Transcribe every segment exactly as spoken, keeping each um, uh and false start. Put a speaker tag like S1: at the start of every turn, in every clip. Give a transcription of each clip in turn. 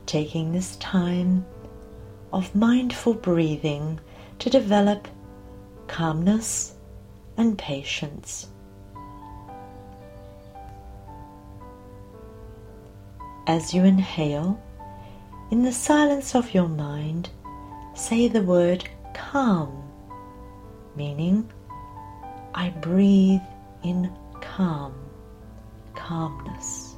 S1: taking this time of mindful breathing to develop calmness and patience. As you inhale, in the silence of your mind, say the word calm, meaning I breathe in calm, calmness.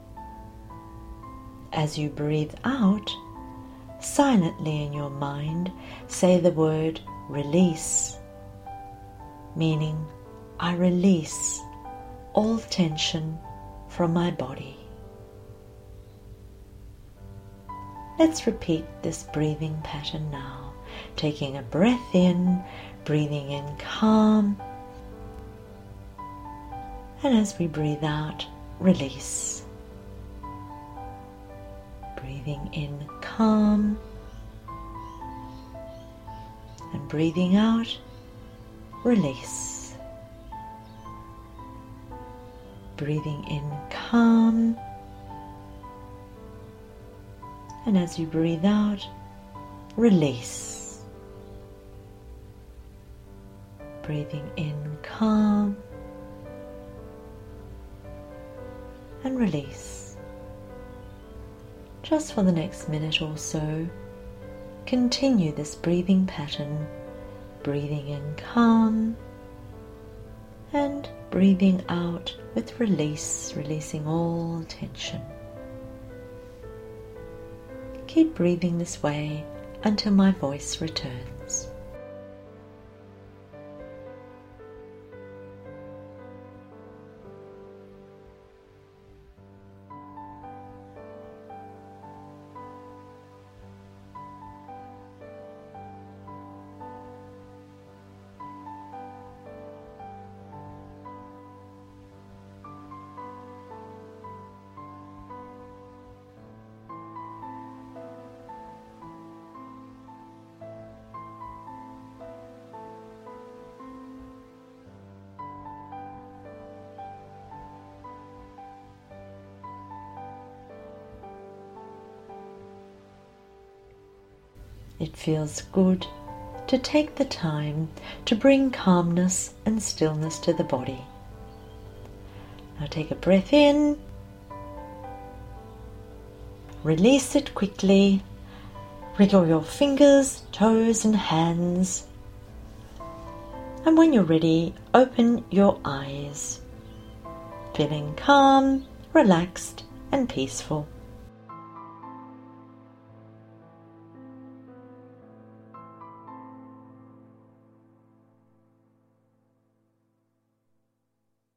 S1: As you breathe out, silently in your mind, say the word release, meaning I release all tension from my body. Let's repeat this breathing pattern now, taking a breath in, breathing in calm, and as we breathe out, release. Breathing in calm, and breathing out, release. Breathing in calm, and as you breathe out, release. Breathing in calm, and release. Just for the next minute or so, continue this breathing pattern, breathing in calm and breathing out with release, releasing all tension. Keep breathing this way until my voice returns. It feels good to take the time to bring calmness and stillness to the body. Now take a breath in, release it quickly, wriggle your fingers, toes and hands, and when you're ready, open your eyes, feeling calm, relaxed and peaceful.